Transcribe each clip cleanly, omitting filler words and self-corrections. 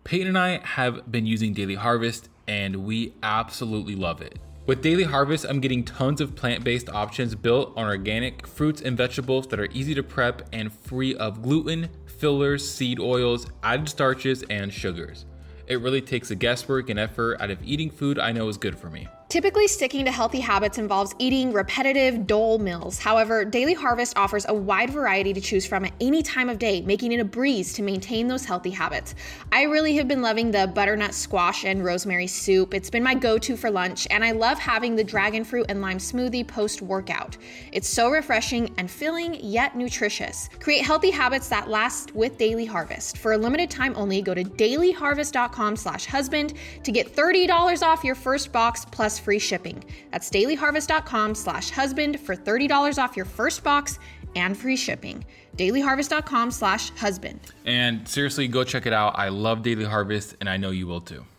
Peyton and I have been using Daily Harvest and we absolutely love it. With Daily Harvest, I'm getting tons of plant-based options built on organic fruits and vegetables that are easy to prep and free of gluten, fillers, seed oils, added starches, and sugars. It really takes the guesswork and effort out of eating food I know is good for me. Typically, sticking to healthy habits involves eating repetitive, dull meals. However, Daily Harvest offers a wide variety to choose from at any time of day, making it a breeze to maintain those healthy habits. I really have been loving the butternut squash and rosemary soup. It's been my go-to for lunch, and I love having the dragon fruit and lime smoothie post-workout. It's so refreshing and filling, yet nutritious. Create healthy habits that last with Daily Harvest. For a limited time only, go to dailyharvest.com/husband to get $30 off your first box plus free shipping. That's dailyharvest.com/husband for $30 off your first box and free shipping. dailyharvest.com/husband. And seriously, go check it out. I love Daily Harvest and I know you will too.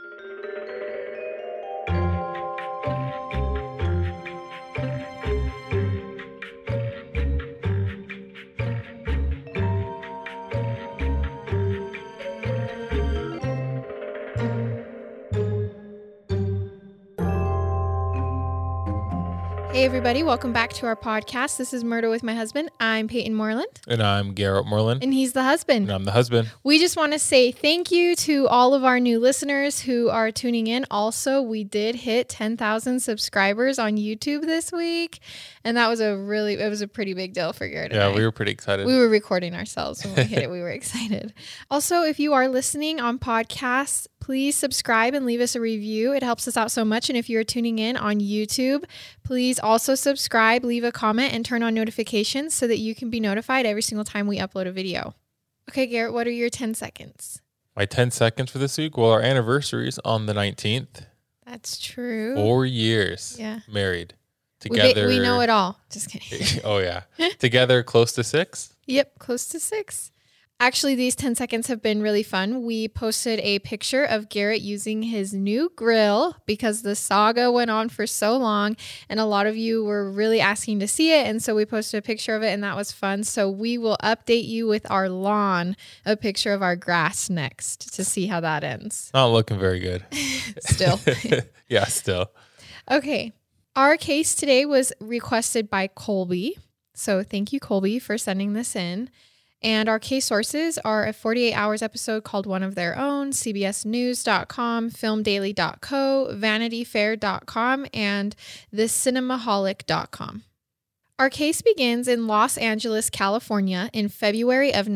Hey everybody, welcome back to our podcast. This is Murder with My Husband. I'm Peyton Moreland. And I'm Garrett Moreland. And he's the husband. And I'm the husband. We just want to say thank you to all of our new listeners who are tuning in. Also, we did hit 10,000 subscribers on YouTube this week. And that was a pretty big deal for Garrett and I. We were pretty excited. We were recording ourselves when we hit it. We were excited. Also, if you are listening on podcasts, please subscribe and leave us a review. It helps us out so much. And if you're tuning in on YouTube, please also subscribe, leave a comment, and turn on notifications so that you can be notified every single time we upload a video. Okay, Garrett, what are your 10 seconds? My 10 seconds for this week? Well, our anniversary is on the 19th. That's true. 4 years married. Together. We know it all. Just kidding. Oh, yeah. Together close to 6? Yep, close to 6. Actually, these 10 seconds have been really fun. We posted a picture of Garrett using his new grill because the saga went on for so long and a lot of you were really asking to see it. And so we posted a picture of it and that was fun. So we will update you with our lawn, a picture of our grass next to see how that ends. Not looking very good. Still. Yeah, still. Okay. Our case today was requested by Colby. So thank you, Colby, for sending this in. And our case sources are a 48 Hours episode called One of Their Own, CBSNews.com, FilmDaily.co, VanityFair.com, and TheCinemaholic.com. Our case begins in Los Angeles, California in February of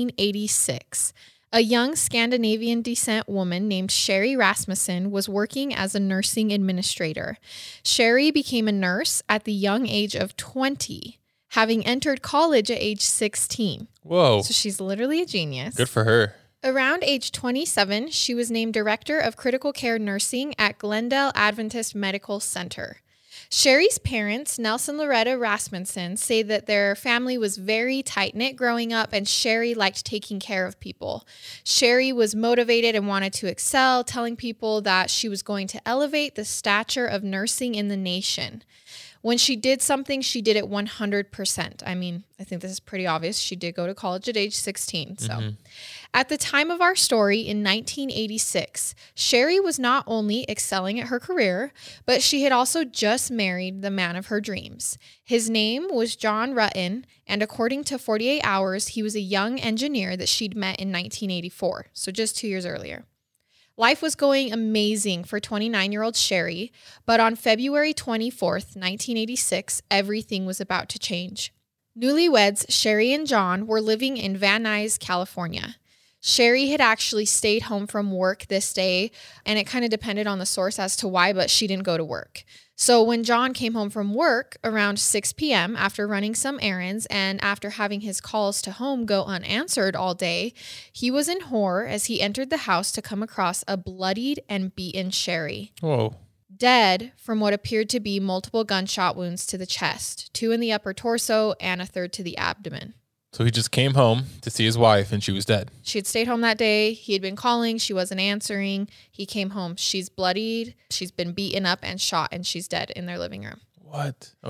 1986. A young Scandinavian descent woman named Sherry Rasmussen was working as a nursing administrator. Sherry became a nurse at the young age of 20. Having entered college at age 16. Whoa. So she's literally a genius. Good for her. Around age 27, she was named Director of Critical Care Nursing at Glendale Adventist Medical Center. Sherry's parents, Nelson Loretta Rasmussen, say that their family was very tight-knit growing up and Sherry liked taking care of people. Sherry was motivated and wanted to excel, telling people that she was going to elevate the stature of nursing in the nation. When she did something, she did it 100%. I mean, I think this is pretty obvious. She did go to college at age 16. So at the time of our story in 1986, Sherry was not only excelling at her career, but she had also just married the man of her dreams. His name was John Rutten, and according to 48 Hours, he was a young engineer that she'd met in 1984, so just 2 years earlier. Life was going amazing for 29-year-old Sherry, but on February 24th, 1986, everything was about to change. Newlyweds Sherry and John were living in Van Nuys, California. Sherry had actually stayed home from work this day, and it kind of depended on the source as to why, but she didn't go to work. So when John came home from work around 6 p.m. after running some errands and after having his calls to home go unanswered all day, he was in horror as he entered the house to come across a bloodied and beaten Sherry. Whoa. Dead from what appeared to be multiple gunshot wounds to the chest, 2 in the upper torso and a 3rd to the abdomen. So he just came home to see his wife and she was dead. She had stayed home that day. He had been calling. She wasn't answering. He came home. She's bloodied. She's been beaten up and shot and she's dead in their living room. What? Okay.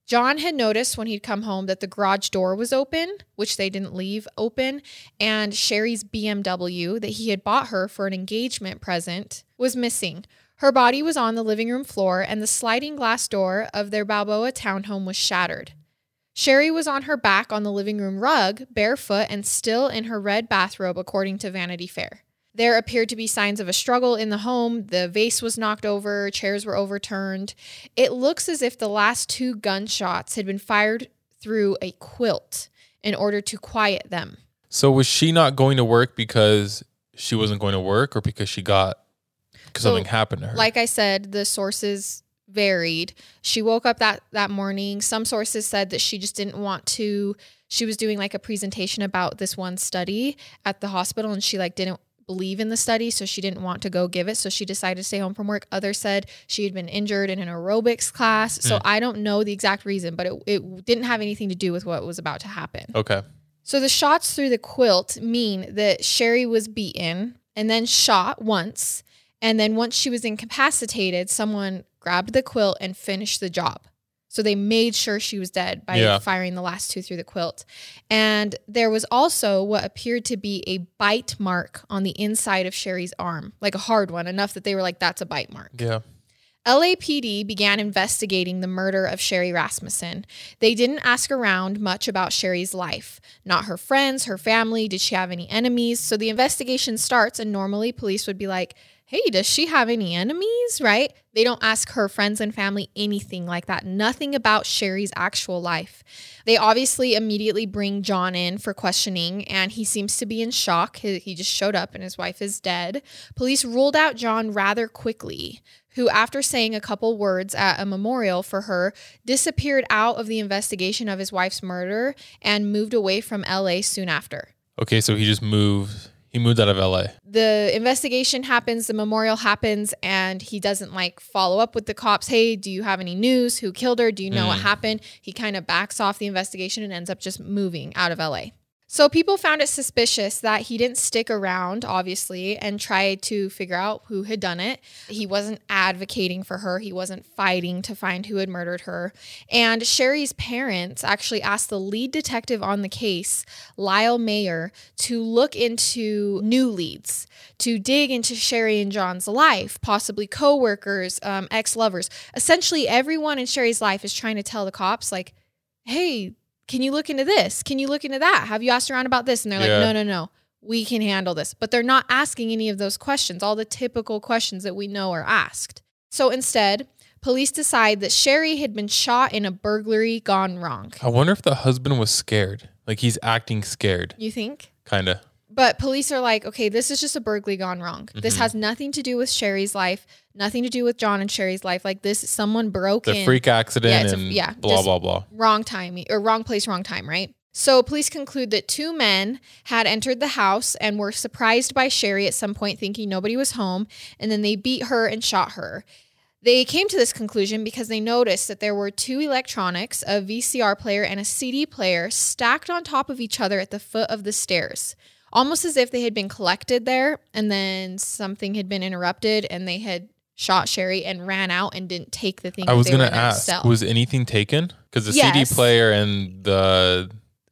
John had noticed when he'd come home that the garage door was open, which they didn't leave open, and Sherry's BMW that he had bought her for an engagement present was missing. Her body was on the living room floor, and the sliding glass door of their Balboa townhome was shattered. Sherry was on her back on the living room rug, barefoot and still in her red bathrobe, according to Vanity Fair. There appeared to be signs of a struggle in the home. The vase was knocked over, chairs were overturned. It looks as if the last 2 gunshots had been fired through a quilt in order to quiet them. So was she not going to work because she wasn't going to work, or because something happened to her? Like I said, the sources varied. She woke up that morning. Some sources said that she just didn't want to. She was doing like a presentation about this one study at the hospital, and she didn't believe in the study, so she didn't want to go give it, so she decided to stay home from work. Others said she had been injured in an aerobics class. So I don't know the exact reason, but it didn't have anything to do with what was about to happen. Okay. So the shots through the quilt mean that Sherry was beaten and then shot once, and then once she was incapacitated, someone grabbed the quilt and finished the job. So they made sure she was dead by firing the last 2 through the quilt. And there was also what appeared to be a bite mark on the inside of Sherry's arm, like a hard one, enough that they were like, that's a bite mark. Yeah. LAPD began investigating the murder of Sherry Rasmussen. They didn't ask around much about Sherry's life. Not her friends, her family. Did she have any enemies? So the investigation starts, and normally police would be like, hey, does she have any enemies, right? They don't ask her friends and family anything like that. Nothing about Sherry's actual life. They obviously immediately bring John in for questioning, and he seems to be in shock. He just showed up and his wife is dead. Police ruled out John rather quickly, who, after saying a couple words at a memorial for her, disappeared out of the investigation of his wife's murder and moved away from LA soon after. Okay, so he moved out of LA. The investigation happens, the memorial happens, and he doesn't follow up with the cops. Hey, do you have any news? Who killed her? Do you know what happened? He kind of backs off the investigation and ends up just moving out of LA. So people found it suspicious that he didn't stick around, obviously, and try to figure out who had done it. He wasn't advocating for her. He wasn't fighting to find who had murdered her. And Sherry's parents actually asked the lead detective on the case, Lyle Mayer, to look into new leads, to dig into Sherry and John's life, possibly coworkers, ex-lovers. Essentially, everyone in Sherry's life is trying to tell the cops, hey, can you look into this? Can you look into that? Have you asked around about this? And they're like, no, we can handle this. But they're not asking any of those questions, all the typical questions that we know are asked. So instead, police decide that Sherry had been shot in a burglary gone wrong. I wonder if the husband was scared. He's acting scared. You think? Kind of. But police are like, okay, this is just a burglary gone wrong. Mm-hmm. This has nothing to do with Sherry's life, nothing to do with John and Sherry's life. Someone broke in. The freak accident blah, blah, blah. Wrong time or wrong place, wrong time, right? So police conclude that 2 men had entered the house and were surprised by Sherry at some point, thinking nobody was home. And then they beat her and shot her. They came to this conclusion because they noticed that there were 2 electronics, a VCR player and a CD player, stacked on top of each other at the foot of the stairs. Almost as if they had been collected there and then something had been interrupted and they had shot Sherry and ran out and didn't take the thing. I was going to ask, was anything taken? Because the CD player and the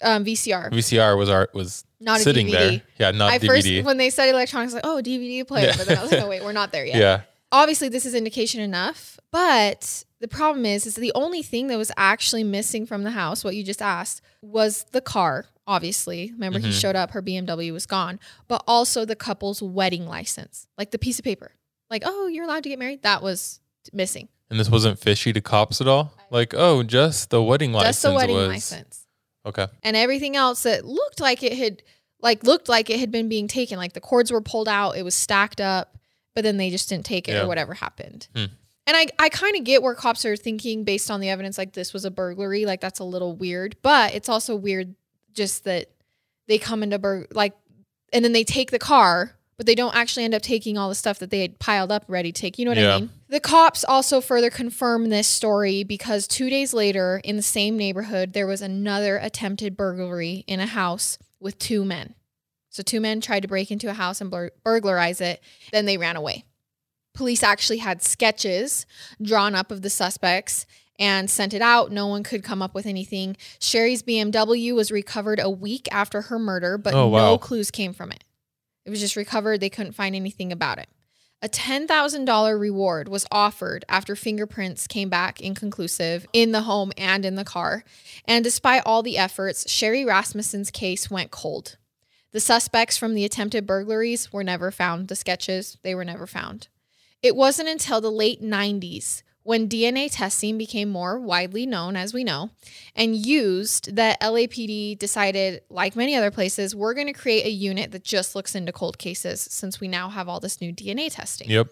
VCR was not sitting a DVD. There. Yeah, not DVD. First, when they said electronics, DVD player, but then I was like, oh wait, we're not there yet. Yeah. Obviously, this is indication enough, but the problem is the only thing that was actually missing from the house, what you just asked, was the car. Obviously, remember he showed up, her BMW was gone, but also the couple's wedding license, the piece of paper. Oh, you're allowed to get married? That was missing. And this wasn't fishy to cops at all? Just the wedding license. Just the wedding license. Okay. And everything else that looked like it had been being taken, the cords were pulled out, it was stacked up, but then they just didn't take it or whatever happened. And I kind of get where cops are thinking based on the evidence, this was a burglary, that's a little weird, but it's also weird just that they come into and then they take the car, but they don't actually end up taking all the stuff that they had piled up ready to take. You know what I mean? The cops also further confirm this story because 2 days later in the same neighborhood, there was another attempted burglary in a house with 2 men. So 2 men tried to break into a house and burglarize it. Then they ran away. Police actually had sketches drawn up of the suspects, and sent it out. No one could come up with anything. Sherry's BMW was recovered a week after her murder, but no clues came from it. It was just recovered. They couldn't find anything about it. A $10,000 reward was offered after fingerprints came back inconclusive in the home and in the car. And despite all the efforts, Sherry Rasmussen's case went cold. The suspects from the attempted burglaries were never found. The sketches, they were never found. It wasn't until the late 90s when DNA testing became more widely known, as we know, and used, that LAPD decided, like many other places, we're going to create a unit that just looks into cold cases since we now have all this new DNA testing. Yep.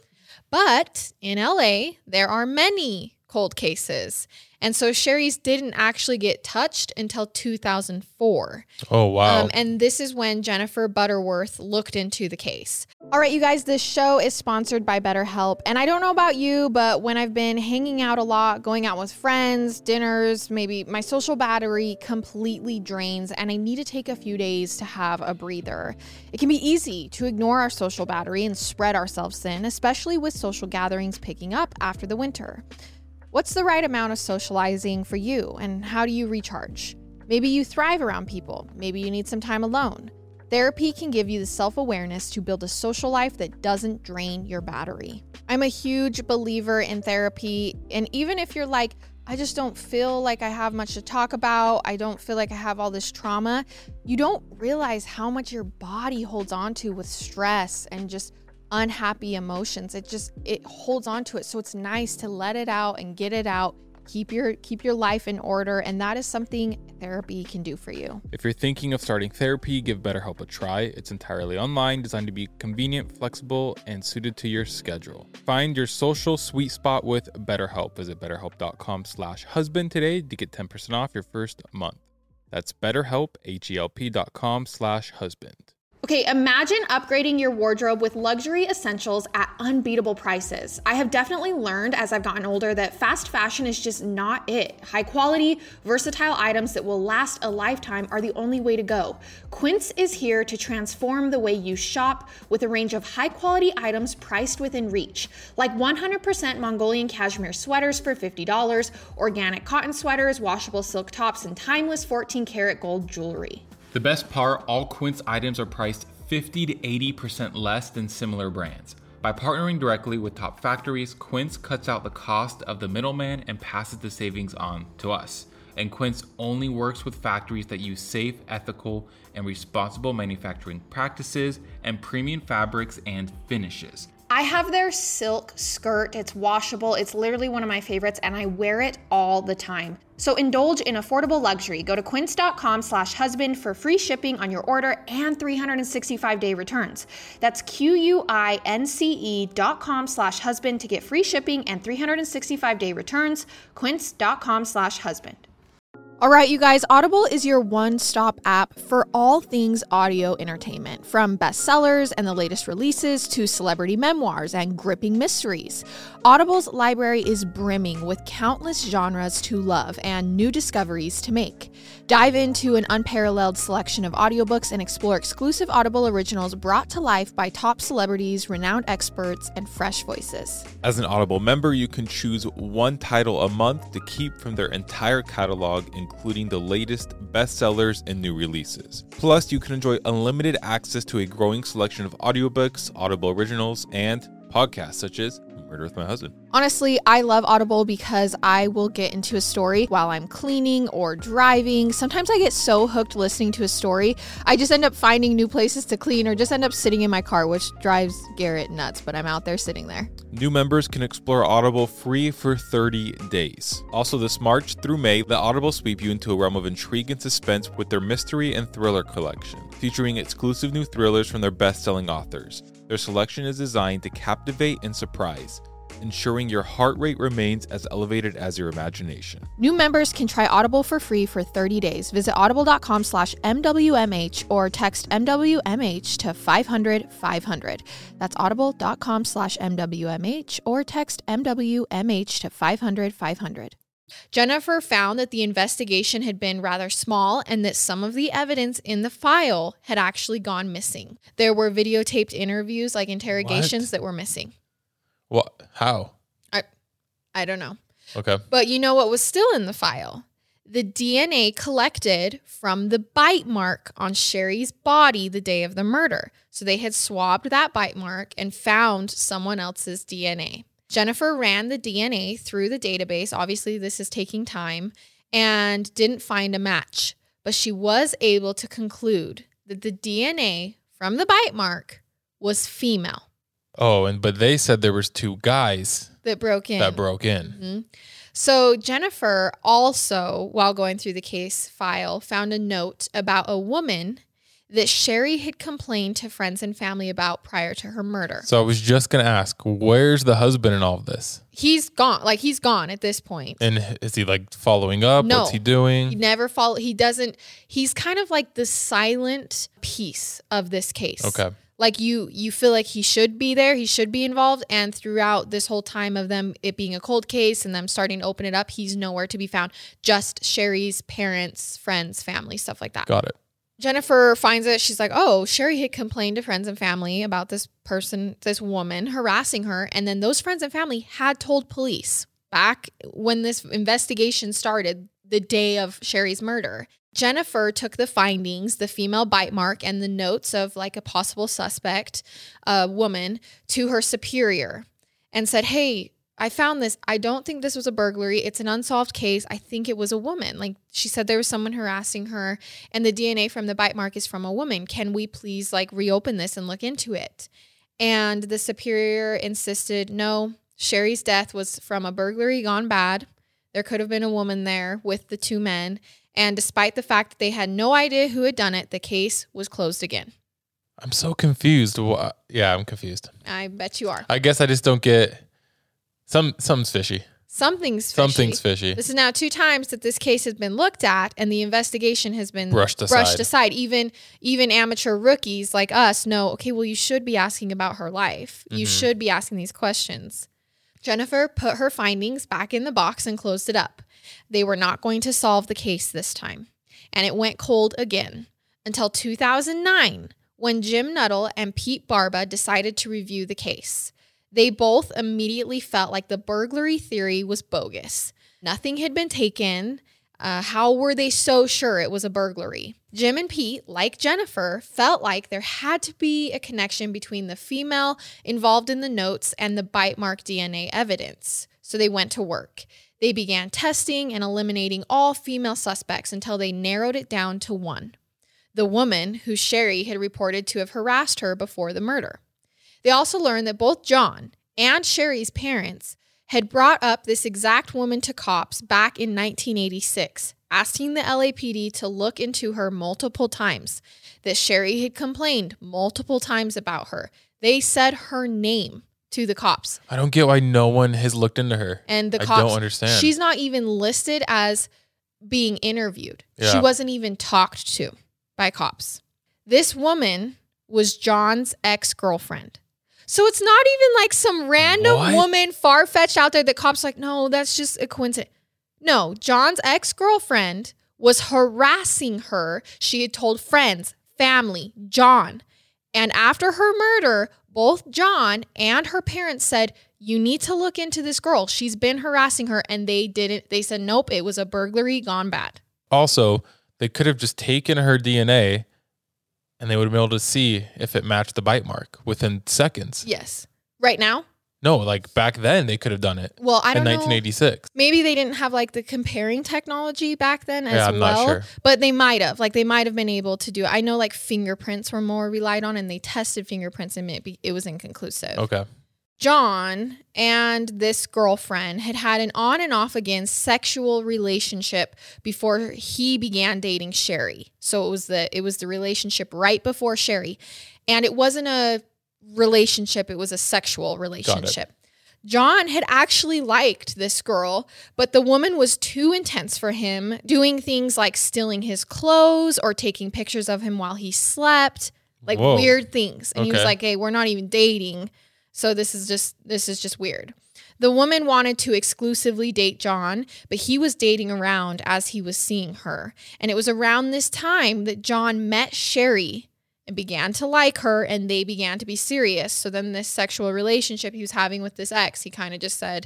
But in LA, there are many cold cases. And so Sherry's didn't actually get touched until 2004. Oh, wow. And this is when Jennifer Butterworth looked into the case. All right, you guys, this show is sponsored by BetterHelp. And I don't know about you, but when I've been hanging out a lot, going out with friends, dinners, maybe my social battery completely drains and I need to take a few days to have a breather. It can be easy to ignore our social battery and spread ourselves thin, especially with social gatherings picking up after the winter. What's the right amount of socializing for you, and how do you recharge? Maybe you thrive around people. Maybe you need some time alone. Therapy can give you the self-awareness to build a social life that doesn't drain your battery. I'm a huge believer in therapy, and even if you're like, I just don't feel like I have much to talk about, I don't feel like I have all this trauma, you don't realize how much your body holds on to with stress and just unhappy emotions. It holds on to it. So it's nice to let it out and get it out. Keep your life in order, and that is something therapy can do for you. If you're thinking of starting therapy, give BetterHelp a try. It's entirely online, designed to be convenient, flexible, and suited to your schedule. Find your social sweet spot with BetterHelp. Visit BetterHelp.com/husband today to get 10% off your first month. That's BetterHelp, HELP.com/husband. Okay, imagine upgrading your wardrobe with luxury essentials at unbeatable prices. I have definitely learned as I've gotten older that fast fashion is just not it. High quality, versatile items that will last a lifetime are the only way to go. Quince is here to transform the way you shop with a range of high quality items priced within reach, like 100% Mongolian cashmere sweaters for $50, organic cotton sweaters, washable silk tops, and timeless 14-karat gold jewelry. The best part, all Quince items are priced 50 to 80% less than similar brands. By partnering directly with top factories, Quince cuts out the cost of the middleman and passes the savings on to us. And Quince only works with factories that use safe, ethical, and responsible manufacturing practices and premium fabrics and finishes. I have their silk skirt. It's washable. It's literally one of my favorites, and I wear it all the time. So indulge in affordable luxury. Go to quince.com/husband for free shipping on your order and 365-day returns. That's QUINCE.com/husband to get free shipping and 365-day returns. Quince.com/husband. All right, you guys, Audible is your one-stop app for all things audio entertainment, from bestsellers and the latest releases to celebrity memoirs and gripping mysteries. Audible's library is brimming with countless genres to love and new discoveries to make. Dive into an unparalleled selection of audiobooks and explore exclusive Audible originals brought to life by top celebrities, renowned experts, and fresh voices. As an Audible member, you can choose one title a month to keep from their entire catalog, including the latest bestsellers and new releases. Plus, you can enjoy unlimited access to a growing selection of audiobooks, Audible originals, and podcasts such as Murder with My Husband. Honestly, I love Audible because I will get into a story while I'm cleaning or driving. Sometimes I get so hooked listening to a story, I just end up finding new places to clean or just end up sitting in my car, which drives Garrett nuts, but I'm out there sitting there. New members can explore Audible free for 30 days. Also, this March through May, let Audible sweep you into a realm of intrigue and suspense with their mystery and thriller collection, featuring exclusive new thrillers from their best-selling authors. Their selection is designed to captivate and surprise, ensuring your heart rate remains as elevated as your imagination. New members can try Audible for free for 30 days. Visit audible.com/MWMH or text MWMH to 500-500. That's audible.com/MWMH or text MWMH to 500-500. Jennifer found that the investigation had been rather small and that some of the evidence in the file had actually gone missing. There were videotaped interviews, like interrogations, that were missing. What? How? I don't know. Okay. But you know what was still in the file? The DNA collected from the bite mark on Sherry's body the day of the murder. So they had swabbed that bite mark and found someone else's DNA. Jennifer ran the DNA through the database. Obviously, this is taking time, and didn't find a match. But she was able to conclude that the DNA from the bite mark was female. Oh, but they said there was 2 guys that broke in. Mm-hmm. So Jennifer also, while going through the case file, found a note about a woman that Sherry had complained to friends and family about prior to her murder. So I was just going to ask, where's the husband in all of this? He's gone. Like, he's gone at this point. And is he like following up? No. What's he doing? He never follow. He doesn't. He's kind of like the silent piece of this case. Okay. Like you feel like he should be there. He should be involved. And throughout this whole time of them, it being a cold case and them starting to open it up, he's nowhere to be found. Just Sherry's parents, friends, family, stuff like that. Got it. Jennifer finds it. She's like, oh, Sherry had complained to friends and family about this person, this woman harassing her. And then those friends and family had told police back when this investigation started, the day of Sherry's murder. Jennifer took the findings, the female bite mark, and the notes of like a possible suspect, woman, to her superior and said, hey, I found this. I don't think this was a burglary. It's an unsolved case. I think it was a woman. Like, she said there was someone harassing her and the DNA from the bite mark is from a woman. Can we please like reopen this and look into it? And the superior insisted, no, Sherry's death was from a burglary gone bad. There could have been a woman there with the 2 men. And despite the fact that they had no idea who had done it, the case was closed again. I'm so confused. Yeah, I'm confused. I bet you are. I guess I just don't get... Something's fishy. Something's fishy. Something's fishy. This is now 2 times that this case has been looked at and the investigation has been brushed aside. Even amateur rookies like us know, okay, well, you should be asking about her life. You should be asking these questions. Jennifer put her findings back in the box and closed it up. They were not going to solve the case this time. And it went cold again until 2009 when Jim Nuttall and Pete Barba decided to review the case. They both immediately felt like the burglary theory was bogus. Nothing had been taken. How were they so sure it was a burglary? Jim and Pete, like Jennifer, felt like there had to be a connection between the female involved in the notes and the bite mark DNA evidence. So they went to work. They began testing and eliminating all female suspects until they narrowed it down to 1. The woman who Sherry had reported to have harassed her before the murder. They also learned that both John and Sherry's parents had brought up this exact woman to cops back in 1986, asking the LAPD to look into her multiple times, that Sherry had complained multiple times about her. They said her name to the cops. I don't get why no one has looked into her. And the I cops, don't understand. She's not even listed as being interviewed. Yeah. She wasn't even talked to by cops. This woman was John's ex-girlfriend. So it's not even like some random woman far-fetched out there that cops like, no, that's just a coincidence. No, John's ex-girlfriend was harassing her. She had told friends, family, John. And after her murder, both John and her parents said, you need to look into this girl. She's been harassing her. And they didn't. They said, nope, it was a burglary gone bad. Also, they could have just taken her DNA and they would have been able to see if it matched the bite mark within seconds. Yes. Right now? No, like back then they could have done it. Well, I don't know. In 1986. Maybe they didn't have like the comparing technology back then as I'm well. not sure. But they might have. Like they might have been able to do it. I know like fingerprints were more relied on and they tested fingerprints and it was inconclusive. Okay. John and this girlfriend had an on and off again sexual relationship before he began dating Sherry. So it was the relationship right before Sherry. And it wasn't a relationship, it was a sexual relationship. John had actually liked this girl, but the woman was too intense for him, doing things like stealing his clothes or taking pictures of him while he slept, like weird things. And he was like, hey, we're not even dating. So this is just weird. The woman wanted to exclusively date John, but he was dating around as he was seeing her. And it was around this time that John met Sherry and began to like her, and they began to be serious. So then this sexual relationship he was having with this ex, he kind of just said,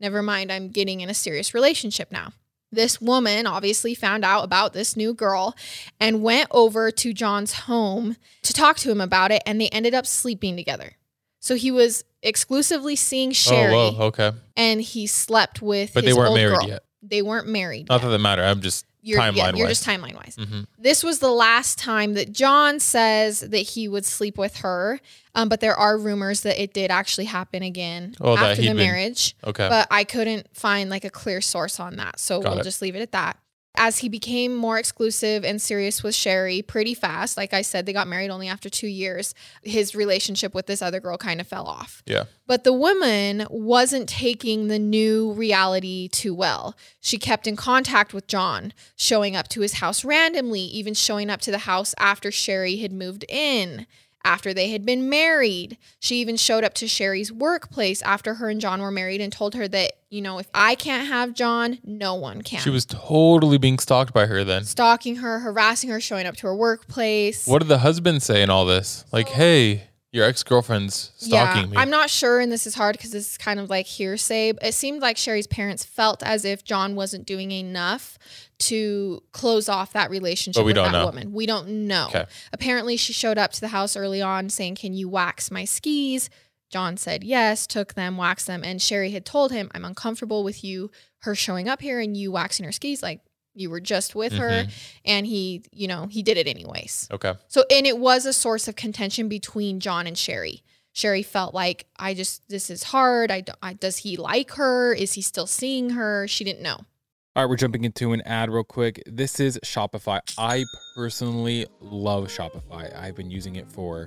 Never mind, I'm getting in a serious relationship now. This woman obviously found out about this new girl and went over to John's home to talk to him about it, and they ended up sleeping together. So he was exclusively seeing Sherry. Oh, whoa, okay. And he slept with But his they weren't old married girl. yet. They weren't married Not yet. that that matter. I'm just timeline-wise. You're just timeline-wise. Mm-hmm. This was the last time that John says that he would sleep with her, but there are rumors that it did actually happen again after the marriage. Okay. But I couldn't find like a clear source on that, so we'll just leave it at that. As he became more exclusive and serious with Sherry pretty fast, like I said, they got married only after 2 years, his relationship with this other girl kind of fell off. Yeah. But the woman wasn't taking the new reality too well. She kept in contact with John, showing up to his house randomly, even showing up to the house after Sherry had moved in. After they had been married, she even showed up to Sherry's workplace after her and John were married and told her that, if I can't have John, no one can. She was totally being stalked by her then. Stalking her, harassing her, showing up to her workplace. What did the husband say in all this? Like, hey, your ex-girlfriend's stalking me. I'm not sure, and this is hard because this is kind of like hearsay. It seemed like Sherry's parents felt as if John wasn't doing enough to close off that relationship with that woman. We don't know. Okay. Apparently, she showed up to the house early on saying, "Can you wax my skis?" John said yes, took them, waxed them, and Sherry had told him, "I'm uncomfortable with her showing up here and you waxing her skis. Like, you were just with her," and he did it anyways. Okay. So, and it was a source of contention between John and Sherry. Sherry felt like, this is hard. Does he like her? Is he still seeing her? She didn't know. All right, we're jumping into an ad real quick. This is Shopify. I personally love Shopify. I've been using it for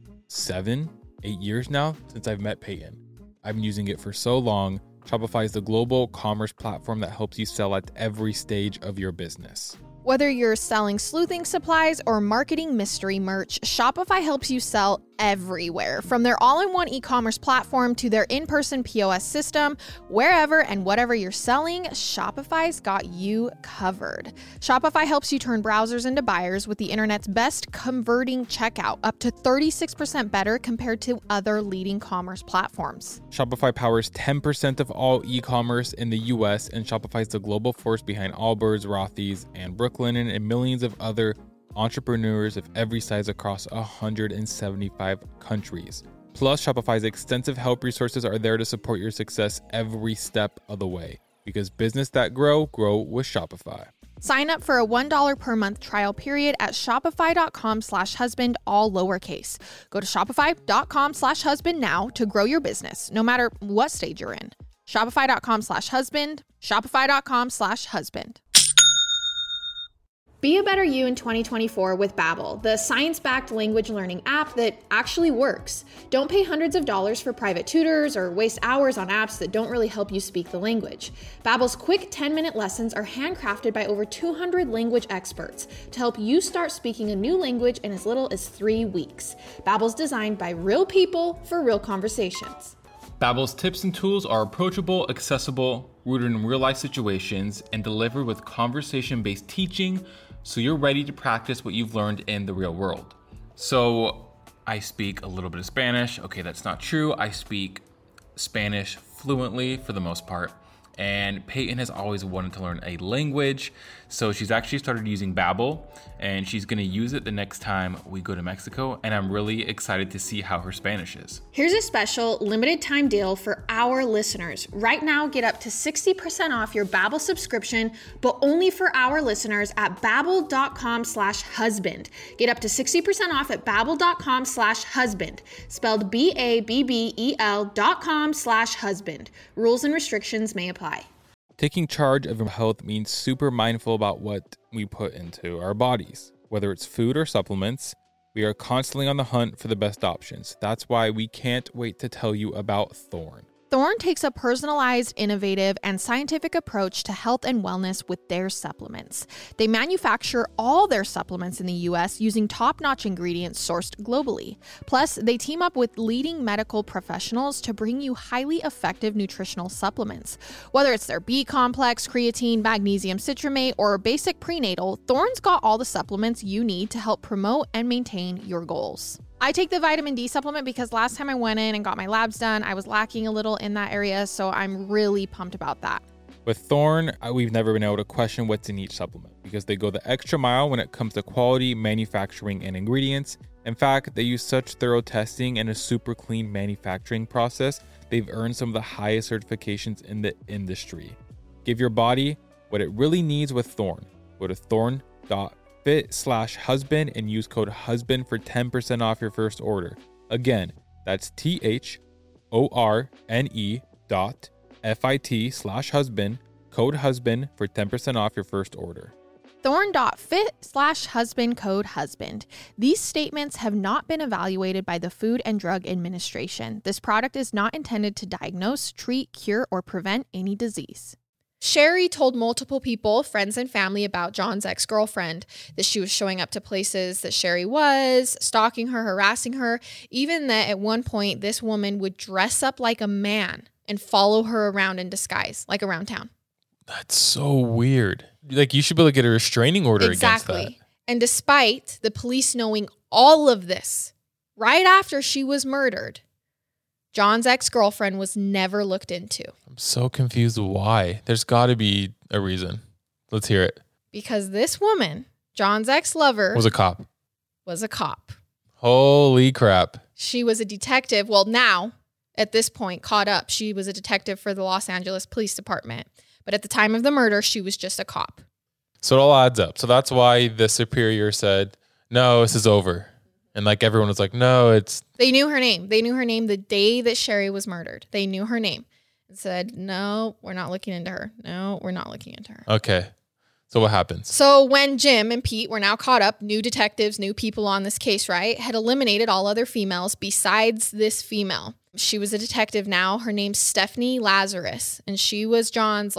7-8 years now since I've met Peyton. I've been using it for so long. Shopify is the global commerce platform that helps you sell at every stage of your business. Whether you're selling sleuthing supplies or marketing mystery merch, Shopify helps you sell everywhere. From their all-in-one e-commerce platform to their in-person POS system, wherever and whatever you're selling, Shopify's got you covered. Shopify helps you turn browsers into buyers with the internet's best converting checkout, up to 36% better compared to other leading commerce platforms. Shopify powers 10% of all e-commerce in the US, and Shopify is the global force behind Allbirds, Rothy's, and Brooklinen, and millions of other entrepreneurs of every size across 175 countries. Plus, Shopify's extensive help resources are there to support your success every step of the way. Because business that grow with Shopify. Sign up for a $1 per month trial period at shopify.com/husband, all lowercase. Go to shopify.com/husband now to grow your business, no matter what stage you're in. Shopify.com/husband, shopify.com/husband. Be a better you in 2024 with Babbel, the science-backed language learning app that actually works. Don't pay hundreds of dollars for private tutors or waste hours on apps that don't really help you speak the language. Babbel's quick 10-minute lessons are handcrafted by over 200 language experts to help you start speaking a new language in as little as 3 weeks. Babbel's designed by real people for real conversations. Babbel's tips and tools are approachable, accessible, rooted in real-life situations, and delivered with conversation-based teaching, so you're ready to practice what you've learned in the real world. So I speak a little bit of Spanish. Okay, that's not true. I speak Spanish fluently for the most part. And Peyton has always wanted to learn a language, so she's actually started using Babbel, and she's going to use it the next time we go to Mexico, and I'm really excited to see how her Spanish is. Here's a special limited time deal for our listeners. Right now, get up to 60% off your Babbel subscription, but only for our listeners at babbel.com/husband. Get up to 60% off at babbel.com/husband, spelled BABBEL.com/husband. Rules and restrictions may apply. Taking charge of our health means super mindful about what we put into our bodies. Whether it's food or supplements, we are constantly on the hunt for the best options. That's why we can't wait to tell you about Thorne. Thorne takes a personalized, innovative, and scientific approach to health and wellness with their supplements. They manufacture all their supplements in the U.S. using top-notch ingredients sourced globally. Plus, they team up with leading medical professionals to bring you highly effective nutritional supplements. Whether it's their B-complex, creatine, magnesium citrate, or basic prenatal, Thorne's got all the supplements you need to help promote and maintain your goals. I take the vitamin D supplement because last time I went in and got my labs done, I was lacking a little in that area. So I'm really pumped about that. With Thorne, we've never been able to question what's in each supplement because they go the extra mile when it comes to quality, manufacturing, and ingredients. In fact, they use such thorough testing and a super clean manufacturing process, they've earned some of the highest certifications in the industry. Give your body what it really needs with Thorne. Go to thorne.fit/husband and use code HUSBAND for 10% off your first order. Again, that's THORNE.FIT/husband, code HUSBAND for 10% off your first order. Thorne.fit/husband, code HUSBAND. These statements have not been evaluated by the Food and Drug Administration. This product is not intended to diagnose, treat, cure, or prevent any disease. Sherry told multiple people, friends and family, about John's ex-girlfriend, that she was showing up to places that Sherry was, stalking her, harassing her, even that at one point this woman would dress up like a man and follow her around in disguise, like around town. That's so weird. Like, you should be able to get a restraining order against that. And despite the police knowing all of this, right after she was murdered, John's ex-girlfriend was never looked into. I'm so confused why. There's got to be a reason. Let's hear it. Because this woman, John's ex-lover, Was a cop. Holy crap. She was a detective. Well, now, at this point, caught up. She was a detective for the Los Angeles Police Department. But at the time of the murder, she was just a cop. So it all adds up. So that's why the superior said, no, this is over. And like everyone was like, no, it's... They knew her name. They knew her name the day that Sherry was murdered. They knew her name. And said, no, we're not looking into her. No, we're not looking into her. Okay. So what happens? So when Jim and Pete were now caught up, new detectives, new people on this case, right, had eliminated all other females besides this female. She was a detective now. Her name's Stephanie Lazarus. And she was John's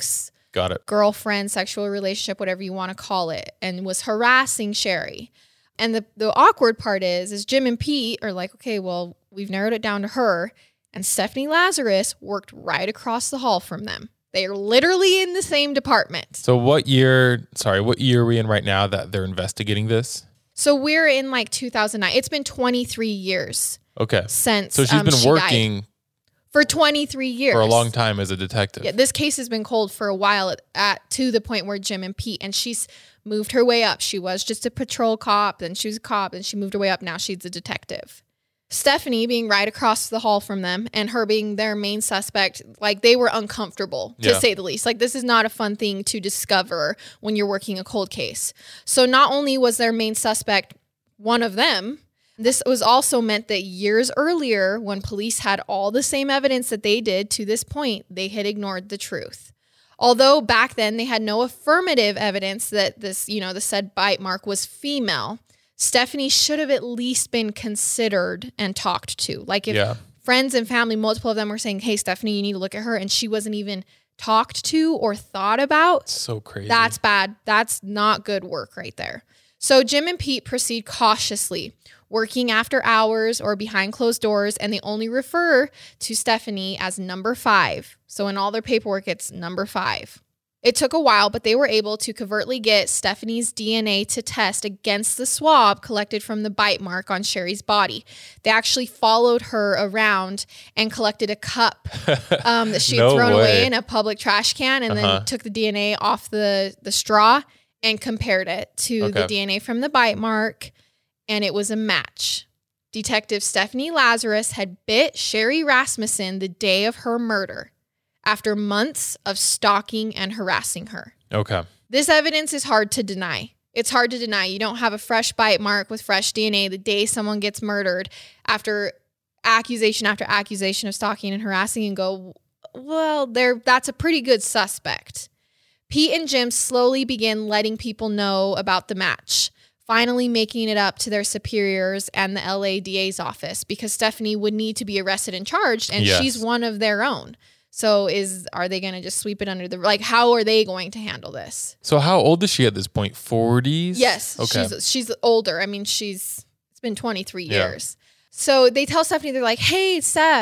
Got it. girlfriend, sexual relationship, whatever you want to call it, and was harassing Sherry. And the awkward part is Jim and Pete are like, okay, well, we've narrowed it down to her. And Stephanie Lazarus worked right across the hall from them. They are literally in the same department. So what year are we in right now that they're investigating this? So we're in 2009. It's been 23 years. Okay. Since So she's been working for 23 years. For a long time as a detective. Yeah, this case has been cold for a while to the point where Jim and Pete, and she's moved her way up. She was just a patrol cop, then she was a cop, and she moved her way up. Now she's a detective. Stephanie being right across the hall from them and her being their main suspect, they were uncomfortable, to say the least. This is not a fun thing to discover when you're working a cold case. So not only was their main suspect one of them, this was also meant that years earlier, when police had all the same evidence that they did to this point, they had ignored the truth. Although back then they had no affirmative evidence that this, the said bite mark was female, Stephanie should have at least been considered and talked to. If friends and family, multiple of them were saying, hey, Stephanie, you need to look at her, and she wasn't even talked to or thought about. So crazy. That's bad. That's not good work right there. So Jim and Pete proceed cautiously, working after hours or behind closed doors, and they only refer to Stephanie as number 5. So in all their paperwork, it's number 5. It took a while, but they were able to covertly get Stephanie's DNA to test against the swab collected from the bite mark on Sherry's body. They actually followed her around and collected a cup that she had thrown away in a public trash can, and then took the DNA off the straw and compared it to the DNA from the bite mark, and it was a match. Detective Stephanie Lazarus had bit Sherry Rasmussen the day of her murder, after months of stalking and harassing her. Okay. This evidence is hard to deny. It's hard to deny. You don't have a fresh bite mark with fresh DNA the day someone gets murdered after accusation after accusation of stalking and harassing and go, well, that's a pretty good suspect. Pete and Jim slowly began letting people know about the match, finally making it up to their superiors and the LA DA's office, because Stephanie would need to be arrested and charged, and she's one of their own. So are they going to just sweep it under the, how are they going to handle this? So how old is she at this point? 40s? Yes. Okay. She's older. I mean, it's been 23 years. So they tell Stephanie, they're like, hey, Steph,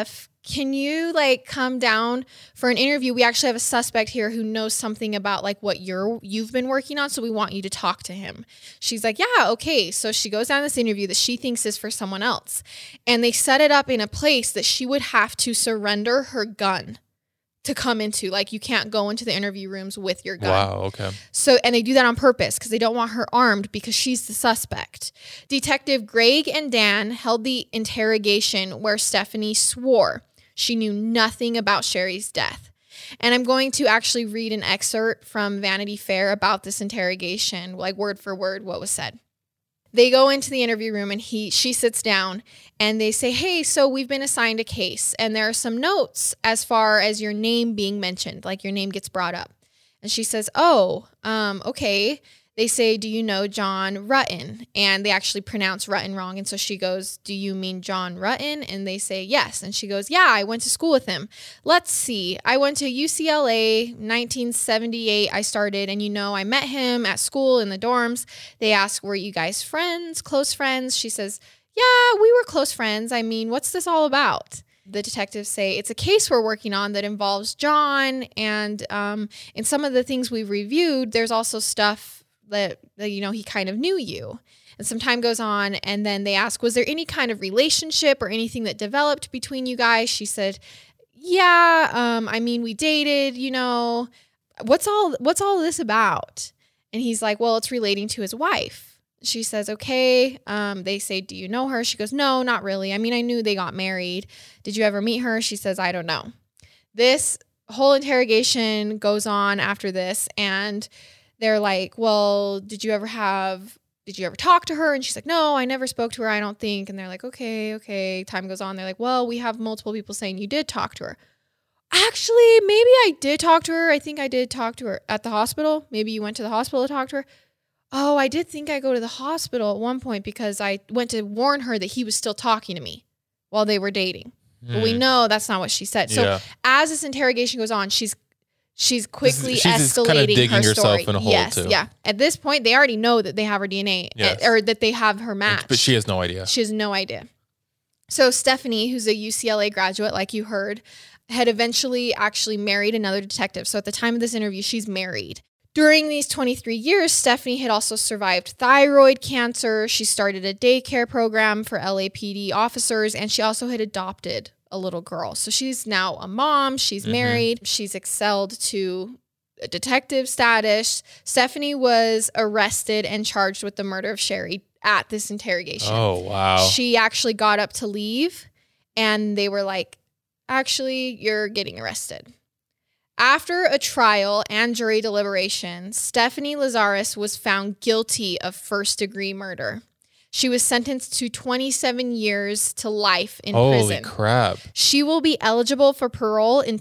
can you like come down for an interview? We actually have a suspect here who knows something about like what you've been working on. So we want you to talk to him. She's like, yeah, okay. So she goes down this interview that she thinks is for someone else. And they set it up in a place that she would have to surrender her gun to come into. Like, you can't go into the interview rooms with your gun. Wow, okay. So, and they do that on purpose because they don't want her armed because she's the suspect. Detective Greg and Dan held the interrogation where Stephanie swore she knew nothing about Sherry's death. And I'm going to actually read an excerpt from Vanity Fair about this interrogation, like word for word what was said. They go into the interview room and she sits down and they say, hey, so we've been assigned a case and there are some notes as far as your name being mentioned, like your name gets brought up. And she says, oh, okay. They say, do you know John Rutten? And they actually pronounce Rutten wrong. And so she goes, do you mean John Rutten? And they say, yes. And she goes, yeah, I went to school with him. Let's see. I went to UCLA, 1978 I started. And I met him at school in the dorms. They ask, were you guys friends, close friends? She says, yeah, we were close friends. I mean, what's this all about? The detectives say it's a case we're working on that involves John. And in some of the things we've reviewed, there's also stuff that he kind of knew you. And some time goes on and then they ask, was there any kind of relationship or anything that developed between you guys? She said, yeah, I mean, we dated, what's all this about? And he's like, well, it's relating to his wife. She says, okay. They say, do you know her? She goes, no, not really. I mean, I knew they got married. Did you ever meet her? She says, I don't know. This whole interrogation goes on after this, and they're like, well, did you ever talk to her? And she's like, no, I never spoke to her, I don't think. And they're like, okay. Time goes on. They're like, well, we have multiple people saying you did talk to her. Actually, maybe I did talk to her. I think I did talk to her at the hospital. Maybe you went to the hospital to talk to her. Oh, I did think I go to the hospital at one point because I went to warn her that he was still talking to me while they were dating. But we know that's not what she said. So as this interrogation goes on, she's quickly escalating kind of digging her story. Herself in a hole too. Yeah. At this point, they already know that they have her DNA or that they have her match. But she has no idea. She has no idea. So Stephanie, who's a UCLA graduate, like you heard, had eventually actually married another detective. So at the time of this interview, she's married. During these 23 years, Stephanie had also survived thyroid cancer. She started a daycare program for LAPD officers, and she also had adopted a little girl. So she's now a mom. She's married. She's excelled to a detective status. Stephanie was arrested and charged with the murder of Sherry at this interrogation. Oh, wow. She actually got up to leave, and they were like, actually, you're getting arrested. After a trial and jury deliberation, Stephanie Lazarus was found guilty of first-degree murder. She was sentenced to 27 years to life in prison. Holy crap. She will be eligible for parole in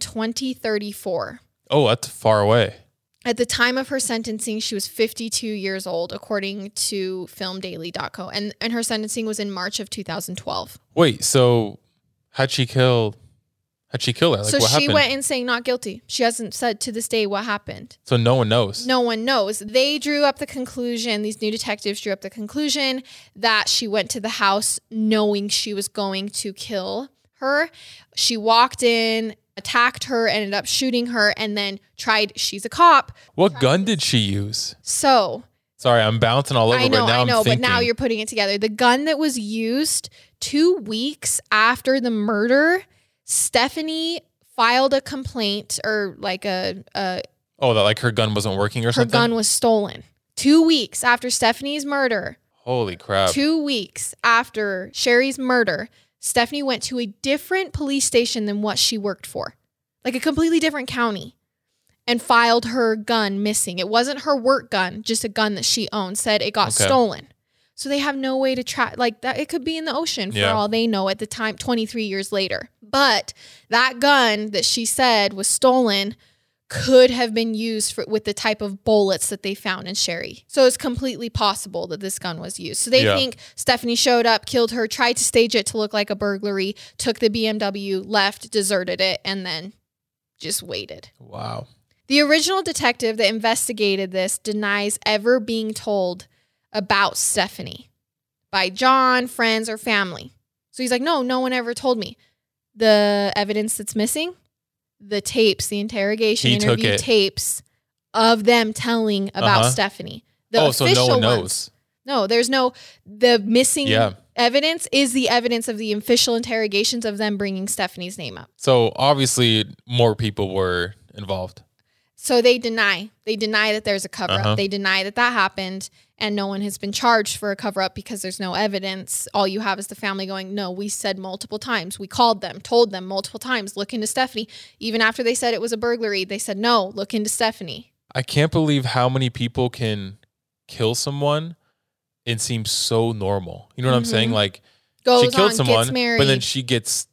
2034. Oh, that's far away. At the time of her sentencing, she was 52 years old, according to filmdaily.co. And her sentencing was in March of 2012. Wait, so how'd she kill her? Like, so what she happened? went in saying not guilty. She hasn't said to this day what happened. So no one knows. No one knows. They drew up the conclusion, these new detectives drew up the conclusion that she went to the house knowing she was going to kill her. She walked in, attacked her, ended up shooting her, and then she's a cop. What gun did she use? So... Sorry, I'm bouncing all over I know, right now. I know, I'm thinking. but now you're putting it together. The gun that was used 2 weeks after the murder, Stephanie filed a complaint or like that like her gun wasn't working or something? Her gun was stolen. 2 weeks after Stephanie's murder. Holy crap. 2 weeks after Sherry's murder, Stephanie went to a different police station than what she worked for. Like a completely different county. And filed her gun missing. It wasn't her work gun, just a gun that she owned. Said it got stolen. So they have no way to track, like that. It could be in the ocean for all they know at the time, 23 years later. But that gun that she said was stolen could have been used with the type of bullets that they found in Sherry. So it's completely possible that this gun was used. So they think Stephanie showed up, killed her, tried to stage it to look like a burglary, took the BMW, left, deserted it, and then just waited. Wow. The original detective that investigated this denies ever being told about Stephanie by John, friends, or family. So he's like, no one ever told me. the evidence that's missing? The tapes, the interrogation interview tapes of them telling about Stephanie. The official so no one knows. Ones. No, there's the missing evidence is the evidence of the official interrogations of them bringing Stephanie's name up. So obviously more people were involved. So they deny that there's a cover-up. They deny that happened, and no one has been charged for a cover-up because there's no evidence. All you have is the family going, no, we said multiple times. We called them, told them multiple times, look into Stephanie. Even after they said it was a burglary, they said, no, look into Stephanie. I can't believe how many people can kill someone and seem so normal. You know what I'm saying? Like, she killed someone, but then she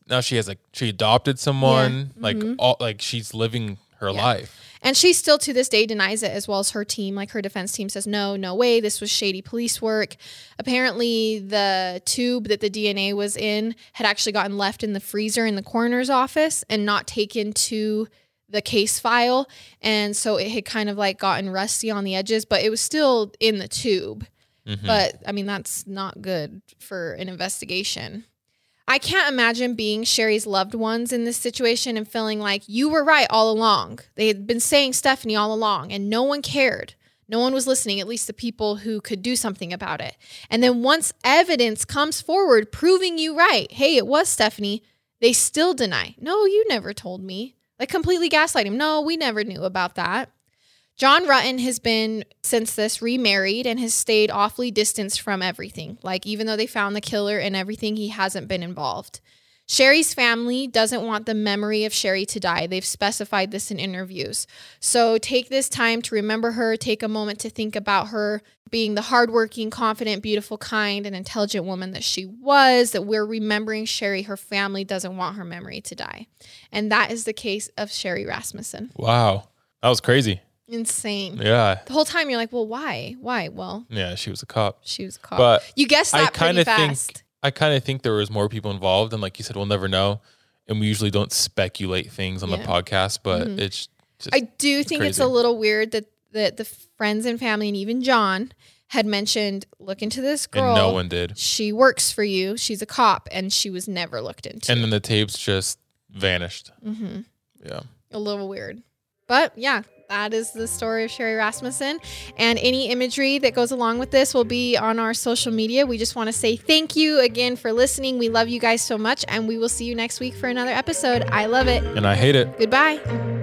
adopted someone, she's living her life. And she still to this day denies it, as well as her team. Like, her defense team says, no way, this was shady police work. Apparently, the tube that the DNA was in had actually gotten left in the freezer in the coroner's office and not taken to the case file. And so it had kind of like gotten rusty on the edges, but it was still in the tube. But, I mean, that's not good for an investigation. I can't imagine being Sherry's loved ones in this situation and feeling like you were right all along. They had been saying Stephanie all along and no one cared. No one was listening, at least the people who could do something about it. And then once evidence comes forward proving you right, hey, it was Stephanie, they still deny. No, you never told me. Like, completely gaslight him. No, we never knew about that. John Rutten has been, since this, remarried and has stayed awfully distanced from everything. Like, even though they found the killer and everything, he hasn't been involved. Sherry's family doesn't want the memory of Sherry to die. They've specified this in interviews. So take this time to remember her. Take a moment to think about her being the hardworking, confident, beautiful, kind, and intelligent woman that she was, that we're remembering Sherry. Her family doesn't want her memory to die. And that is the case of Sherry Rasmussen. Wow. That was crazy. Insane. Yeah. The whole time you're like, well, why? Well, yeah, she was a cop. But you guessed that pretty fast. I kind of think there was more people involved, and like you said, we'll never know. And we usually don't speculate things on the podcast, but it's just I do think it's a little weird that the friends and family and even John had mentioned, look into this girl. And no one did. She works for you. She's a cop, and she was never looked into. And then the tapes just vanished. Yeah. A little weird. But yeah, that is the story of Sherry Rasmussen. And any imagery that goes along with this will be on our social media. We just want to say thank you again for listening. We love you guys so much, and we will see you next week for another episode. I love it. And I hate it. Goodbye.